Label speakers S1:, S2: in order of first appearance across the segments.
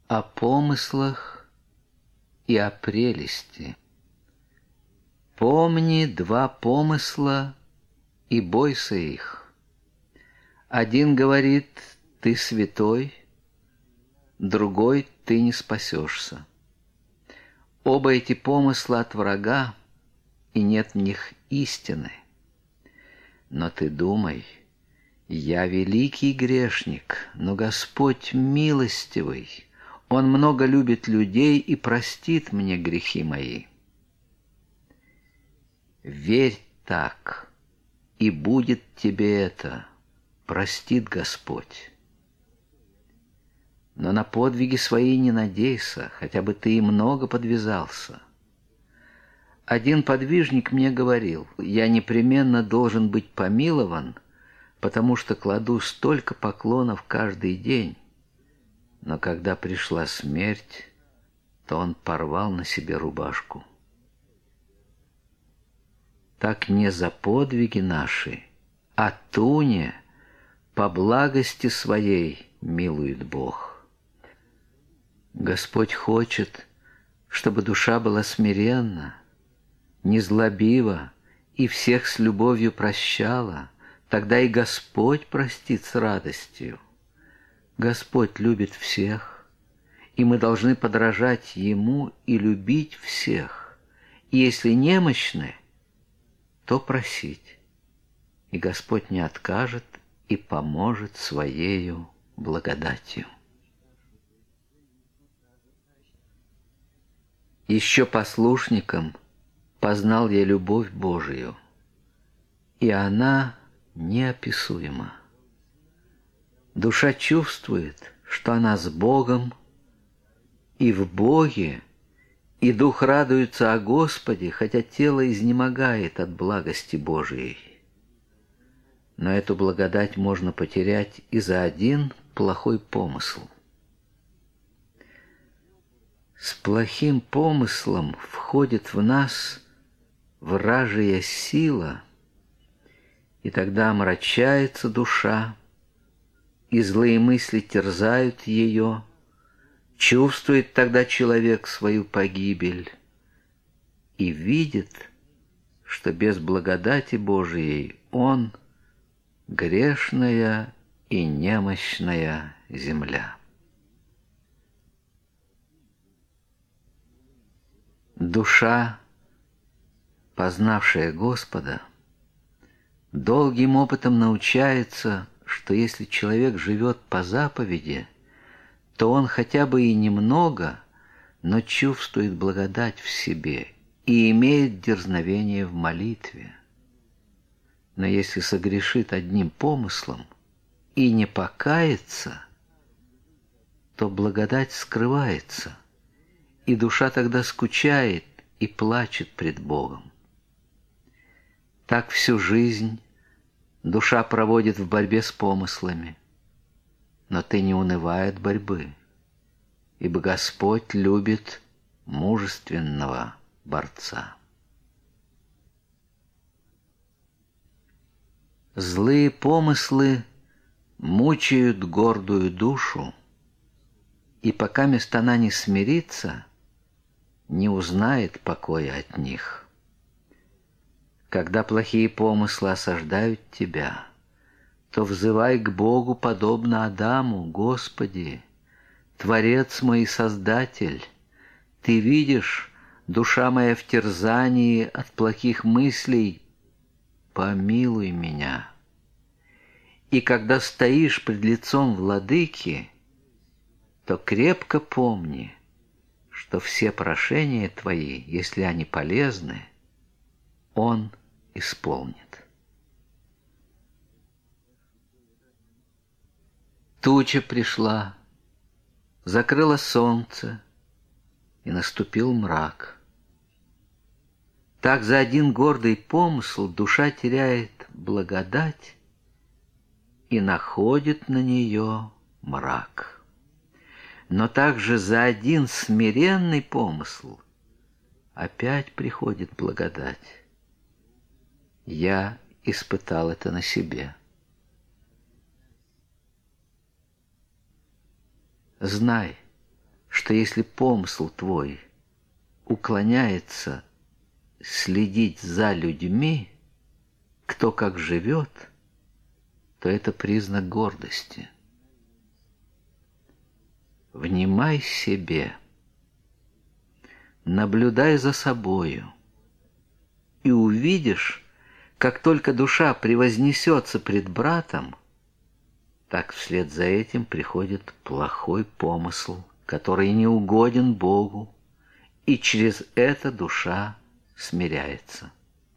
S1: О помыслах и о прелести. Помни два помысла и бойся их. Один говорит: ты святой, другой: ты не спасешься. Оба эти помысла от врага, и нет в них истины. Но ты думай: я великий грешник, но Господь милостивый, Он много любит людей и простит мне грехи мои. Верь так, и будет тебе это, простит Господь. Но на подвиги свои не надейся, хотя бы ты и много подвязался. Один подвижник мне говорил: я непременно должен быть помилован, потому что кладу столько поклонов каждый день. Но когда пришла смерть, то он порвал на себе рубашку. Так не за подвиги наши, а туне по благости своей милует Бог. Господь хочет, чтобы душа была смиренна, незлобива и всех с любовью прощала, тогда и Господь простит с радостью. Господь любит всех, и мы должны подражать Ему и любить всех. И если немощны, то просить, и Господь не откажет и поможет Своею благодатью. Еще послушником познал я любовь Божию, и она неописуема. Душа чувствует, что она с Богом, и в Боге, и дух радуется о Господе, хотя тело изнемогает от благости Божией. Но эту благодать можно потерять и за один плохой помысл. С плохим помыслом входит в нас вражья сила, и тогда омрачается душа, и злые мысли терзают ее. Чувствует тогда человек свою погибель и видит, что без благодати Божией он — грешная и немощная земля. Душа, познавшая Господа, долгим опытом научается, что если человек живет по заповеди, то он хотя бы и немного, но чувствует благодать в себе и имеет дерзновение в молитве. Но если согрешит одним помыслом и не покается, то благодать скрывается, и душа тогда скучает и плачет пред Богом. Так всю жизнь душа проводит в борьбе с помыслами, но ты не унывай от борьбы, ибо Господь любит мужественного борца. Злые помыслы мучают гордую душу, и пока мест она не смирится, не узнает покоя от них. Когда плохие помыслы осаждают тебя, то взывай к Богу подобно Адаму: Господи, Творец мой и Создатель, Ты видишь, душа моя в терзании от плохих мыслей, помилуй меня. И когда стоишь пред лицом Владыки, то крепко помни, что все прошения твои, если они полезны, Он исполнит. Туча пришла, закрыла солнце, и наступил мрак. Так за один гордый помысл душа теряет благодать и находит на нее мрак. Но также за один смиренный помысл опять приходит благодать. Я испытал это на себе. Знай, что если помысл твой уклоняется следить за людьми, кто как живет, то это признак гордости. Внимай себе, наблюдай за собою, и увидишь, как только душа превознесется пред братом, так вслед за этим приходит плохой помысл, который не угоден Богу, и через это душа смиряется.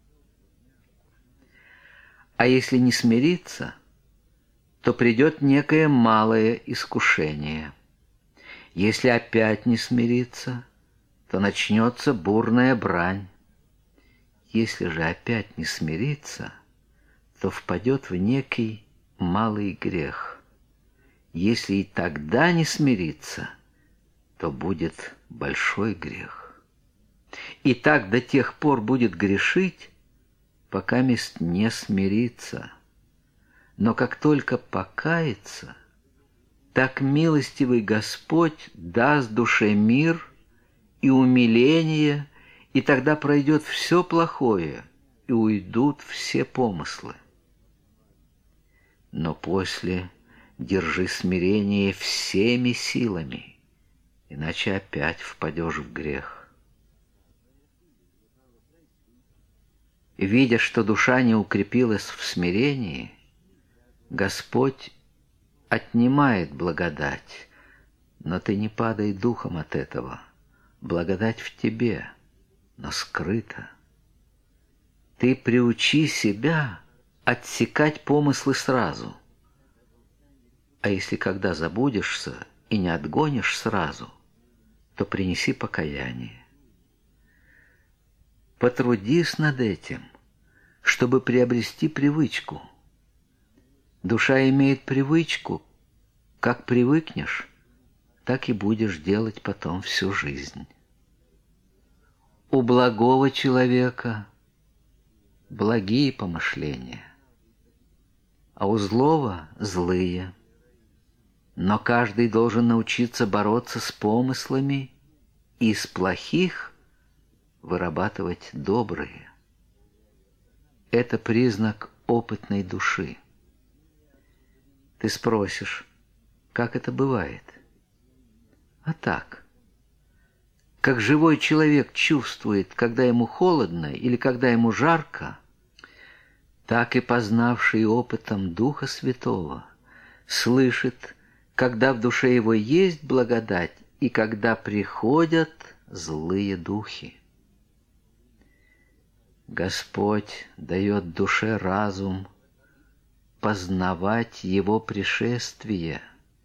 S1: А если не смириться, то придет некое малое искушение. Если опять не смириться, то начнется бурная брань. Если же опять не смириться, то впадет в некий малый грех. Если и тогда не смириться, то будет большой грех. И так до тех пор будет грешить, пока мест не смирится. Но как только покается, так милостивый Господь даст душе мир и умиление, и тогда пройдет все плохое, и уйдут все помыслы. Но после держи смирение всеми силами, иначе опять впадешь в грех. Видя, что душа не укрепилась в смирении, Господь отнимает благодать, но ты не падай духом от этого. Благодать в тебе, но скрыта. Ты приучи себя отсекать помыслы сразу. А если когда забудешься и не отгонишь сразу, то принеси покаяние. Потрудись над этим, чтобы приобрести привычку. Душа имеет привычку. Как привыкнешь, так и будешь делать потом всю жизнь. У благого человека благие помышления, а у злого злые. Но каждый должен научиться бороться с помыслами и из плохих вырабатывать добрые. Это признак опытной души. Ты спросишь, как это бывает? А так, как живой человек чувствует, когда ему холодно или когда ему жарко, так и познавший опытом Духа Святого слышит, когда в душе его есть благодать и когда приходят злые духи. Господь дает душе разум познавать Его пришествие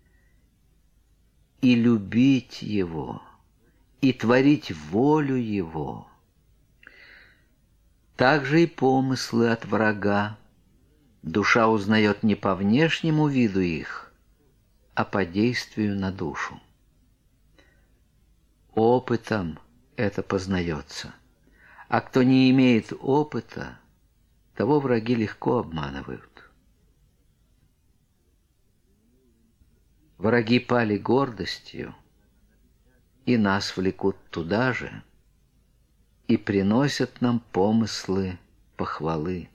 S1: и любить Его, и творить волю Его. Также и помыслы от врага душа узнает не по внешнему виду их, а по действию на душу. Опытом это познается. А кто не имеет опыта, того враги легко обманывают. Враги пали гордостью, и нас влекут туда же, и приносят нам помыслы похвалы.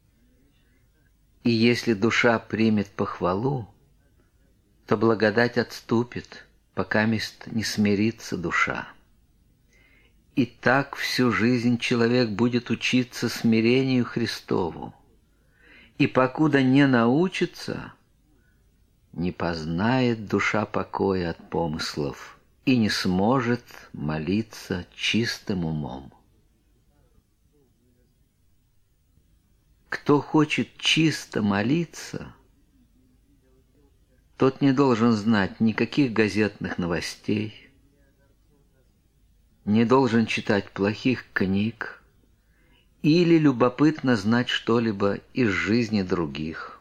S1: И если душа примет похвалу, то благодать отступит, покамест не смирится душа. И так всю жизнь человек будет учиться смирению Христову. И покуда не научится, не познает душа покоя от помыслов и не сможет молиться чистым умом. Кто хочет чисто молиться, тот не должен знать никаких газетных новостей, не должен читать плохих книг или любопытно знать что-либо из жизни других.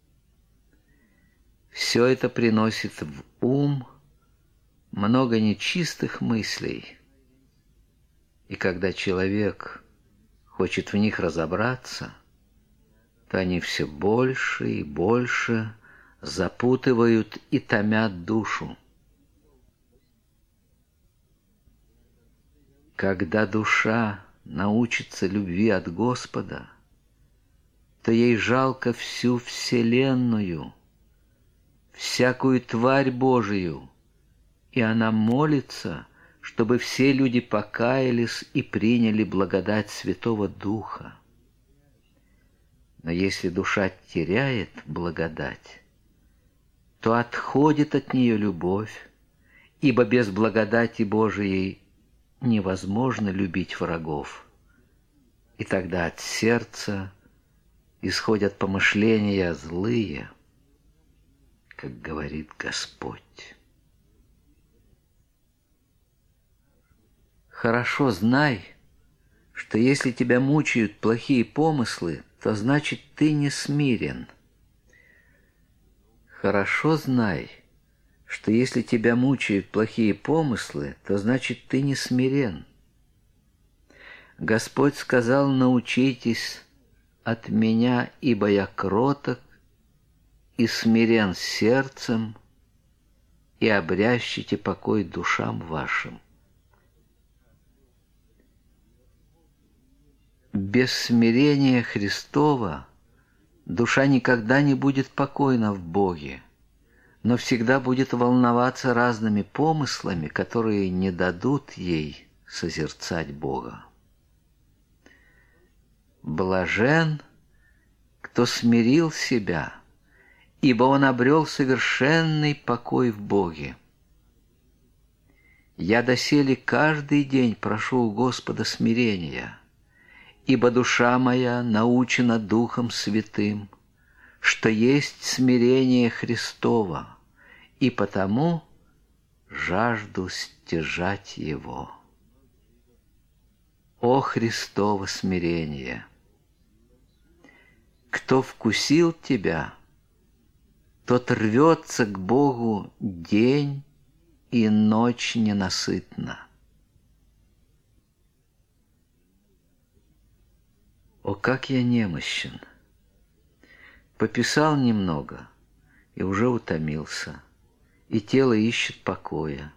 S1: Все это приносит в ум много нечистых мыслей, и когда человек хочет в них разобраться, то они все больше и больше запутывают и томят душу. Когда душа научится любви от Господа, то ей жалко всю вселенную, всякую тварь Божию, и она молится, чтобы все люди покаялись и приняли благодать Святого Духа. Но если душа теряет благодать, то отходит от нее любовь, ибо без благодати Божией невозможно любить врагов. И тогда от сердца исходят помышления злые, как говорит Господь. Хорошо знай, что если тебя мучают плохие помыслы, то значит ты не смирен. Хорошо знай, что если тебя мучают плохие помыслы, то значит ты не смирен. Господь сказал: научитесь от меня, ибо я кроток и смирен сердцем, и обрящите покой душам вашим. Без смирения Христова душа никогда не будет покойна в Боге, но всегда будет волноваться разными помыслами, которые не дадут ей созерцать Бога. Блажен, кто смирил себя, ибо он обрел совершенный покой в Боге. Я доселе каждый день прошу у Господа смирения, ибо душа моя научена Духом Святым, что есть смирение Христово, и потому жажду стяжать его. О Христово смирение! Кто вкусил тебя, тот рвется к Богу день и ночь ненасытно. О, как я немощен! Пописал немного и уже утомился, и тело ищет покоя.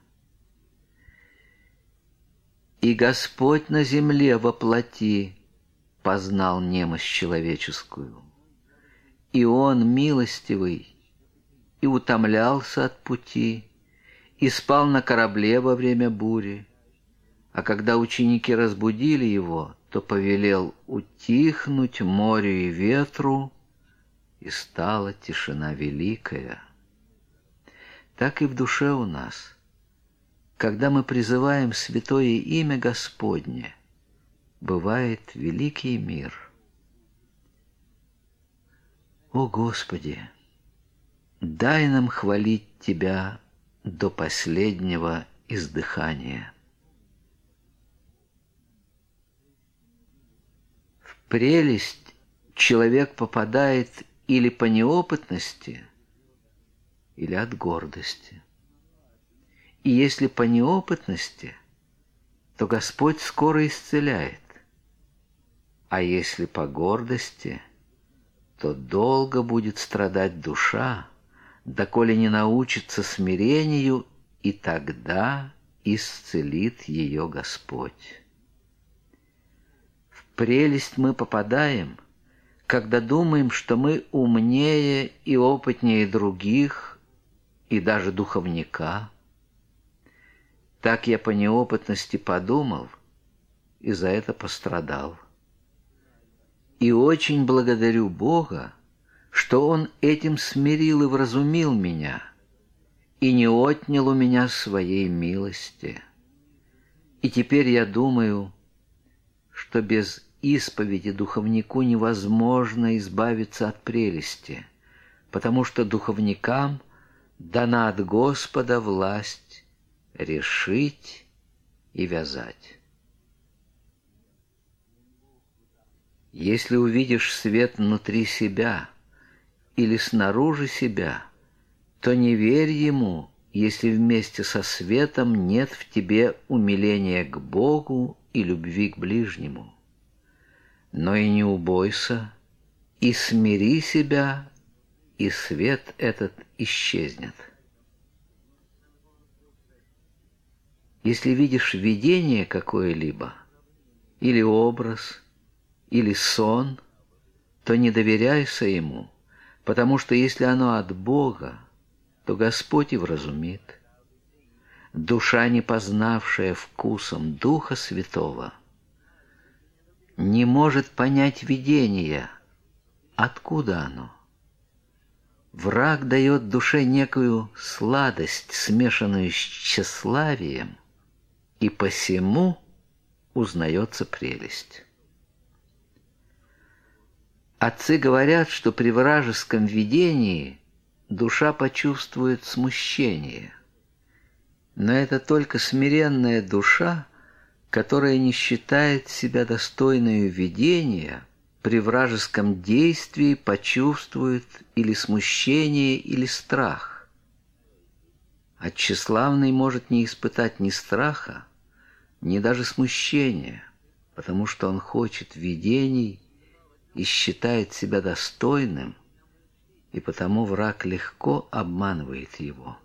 S1: И Господь на земле во плоти познал немощь человеческую, и Он милостивый, и утомлялся от пути, и спал на корабле во время бури, а когда ученики разбудили Его, то повелел утихнуть морю и ветру, и стала тишина великая. Так и в душе у нас, когда мы призываем святое имя Господне, бывает великий мир. О Господи, дай нам хвалить Тебя до последнего издыхания. В прелесть человек попадает или по неопытности, или от гордости. И если по неопытности, то Господь скоро исцеляет, а если по гордости, то долго будет страдать душа, доколе не научится смирению, и тогда исцелит ее Господь. В прелесть мы попадаем, когда думаем, что мы умнее и опытнее других, и даже духовника. Так я по неопытности подумал, и за это пострадал. И очень благодарю Бога, что Он этим смирил и вразумил меня, и не отнял у меня своей милости. И теперь я думаю, что без исповеди духовнику невозможно избавиться от прелести, потому что духовникам дана от Господа власть решить и вязать. Если увидишь свет внутри себя или снаружи себя, то не верь ему, если вместе со светом нет в тебе умиления к Богу и любви к ближнему. Но и не убойся, и смири себя, и свет этот исчезнет. Если видишь видение какое-либо, или образ, или сон, то не доверяйся ему, потому что если оно от Бога, то Господь и вразумит. Душа, не познавшая вкусом Духа Святого, не может понять видения, откуда оно. Враг дает душе некую сладость, смешанную с тщеславием, и посему узнается прелесть. Отцы говорят, что при вражеском видении душа почувствует смущение. Но это только смиренная душа, которая не считает себя достойной видения, при вражеском действии почувствует или смущение, или страх. А тщеславный может не испытать ни страха, ни даже смущения, потому что он хочет видений и считает себя достойным, и потому враг легко обманывает его.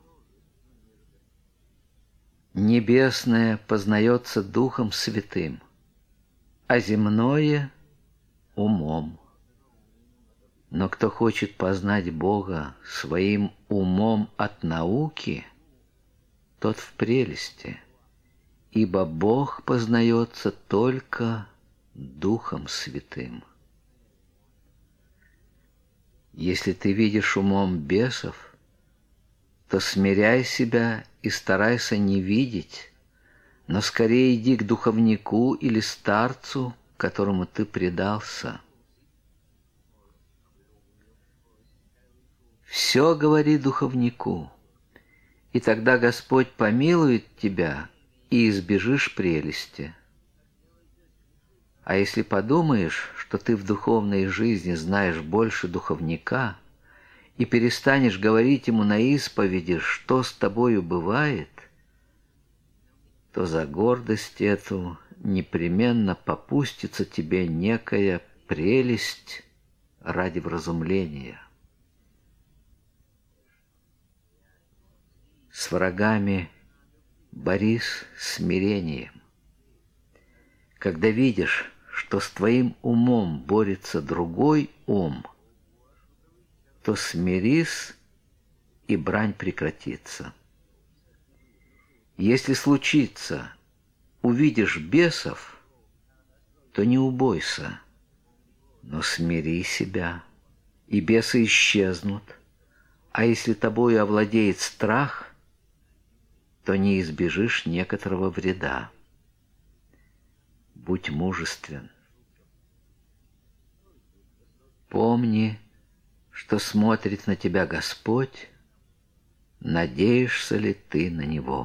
S1: Небесное познается Духом Святым, а земное — умом. Но кто хочет познать Бога своим умом от науки, тот в прелести, ибо Бог познается только Духом Святым. Если ты видишь умом бесов, то смиряй себя и старайся не видеть, но скорее иди к духовнику или старцу, которому ты предался. Все говори духовнику, и тогда Господь помилует тебя, и избежишь прелести. А если подумаешь, что ты в духовной жизни знаешь больше духовника, и перестанешь говорить ему на исповеди, что с тобою бывает, то за гордость эту непременно попустится тебе некая прелесть ради вразумления. С врагами борись смирением. Когда видишь, что с твоим умом борется другой ум, то смирись, и брань прекратится. Если случится, увидишь бесов, то не убойся, но смири себя, и бесы исчезнут. А если тобою овладеет страх, то не избежишь некоторого вреда. Будь мужествен. Помни, что смотрит на тебя Господь, надеешься ли ты на Него.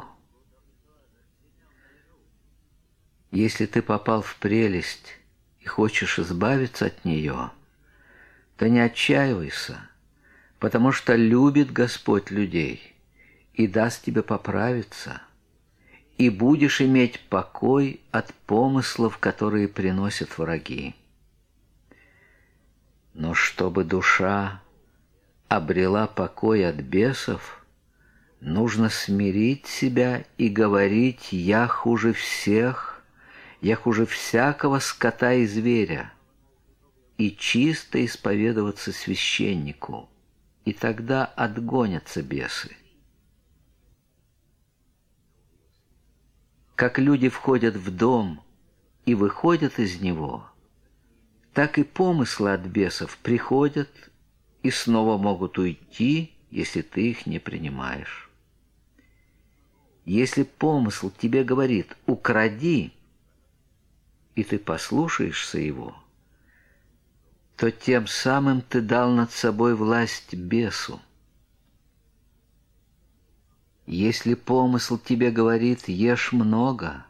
S1: Если ты попал в прелесть и хочешь избавиться от нее, то не отчаивайся, потому что любит Господь людей и даст тебе поправиться, и будешь иметь покой от помыслов, которые приносят враги. Но чтобы душа обрела покой от бесов, нужно смирить себя и говорить: «Я хуже всех, я хуже всякого скота и зверя», и чисто исповедоваться священнику, и тогда отгонятся бесы. Как люди входят в дом и выходят из него, так и помыслы от бесов приходят и снова могут уйти, если ты их не принимаешь. Если помысл тебе говорит «укради», и ты послушаешься его, то тем самым ты дал над собой власть бесу. Если помысл тебе говорит «ешь много»,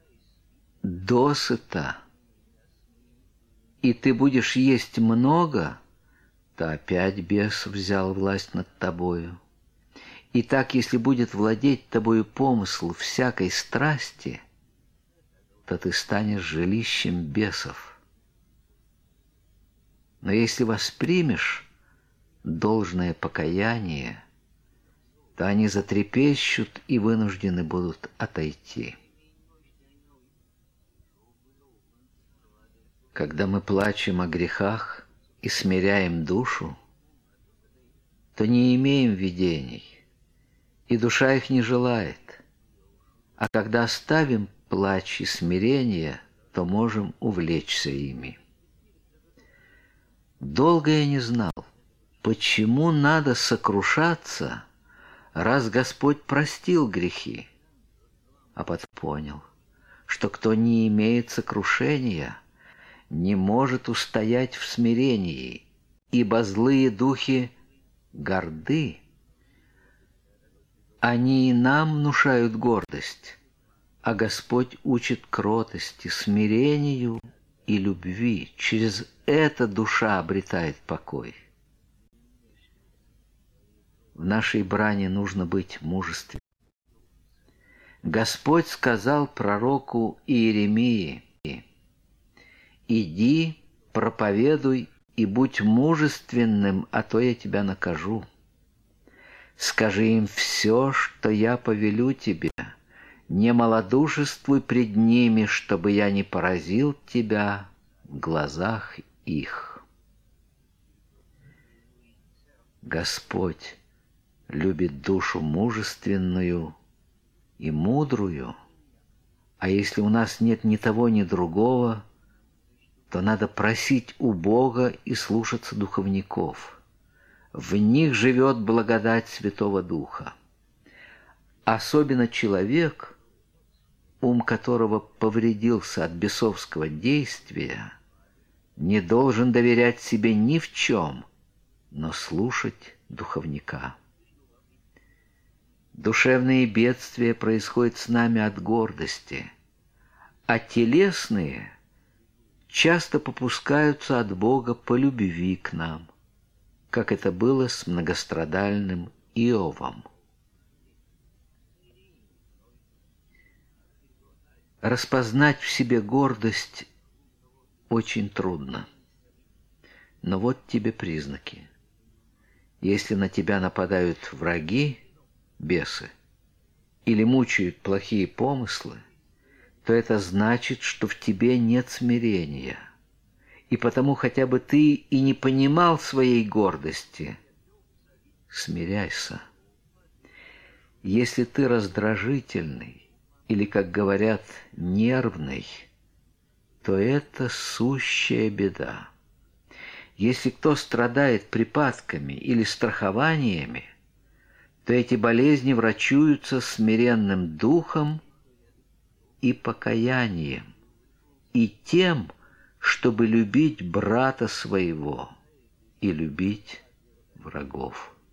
S1: досыта, и ты будешь есть много, то опять бес взял власть над тобою. И так, если будет владеть тобою помысл всякой страсти, то ты станешь жилищем бесов. Но если воспримешь должное покаяние, то они затрепещут и вынуждены будут отойти. Когда мы плачем о грехах и смиряем душу, то не имеем видений, и душа их не желает. А когда оставим плач и смирение, то можем увлечься ими. Долго я не знал, почему надо сокрушаться, раз Господь простил грехи, а потом понял, что кто не имеет сокрушения, не может устоять в смирении, ибо злые духи горды. Они и нам внушают гордость, а Господь учит кротости, смирению и любви. Через это душа обретает покой. В нашей брани нужно быть мужественным. Господь сказал пророку Иеремии: «Иди, проповедуй и будь мужественным, а то я тебя накажу. Скажи им все, что я повелю тебе, не малодушествуй пред ними, чтобы я не поразил тебя в глазах их». Господь любит душу мужественную и мудрую, а если у нас нет ни того, ни другого, то надо просить у Бога и слушаться духовников. В них живет благодать Святого Духа. Особенно человек, ум которого повредился от бесовского действия, не должен доверять себе ни в чем, но слушать духовника. Душевные бедствия происходят с нами от гордости, а телесные часто попускаются от Бога по любви к нам, как это было с многострадальным Иовом. Распознать в себе гордость очень трудно. Но вот тебе признаки. Если на тебя нападают враги, бесы, или мучают плохие помыслы, то это значит, что в тебе нет смирения. И потому хотя бы ты и не понимал своей гордости, смиряйся. Если ты раздражительный или, как говорят, нервный, то это сущая беда. Если кто страдает припадками или страхованиями, то эти болезни врачуются смиренным духом и покаянием, и тем, чтобы любить брата своего и любить врагов.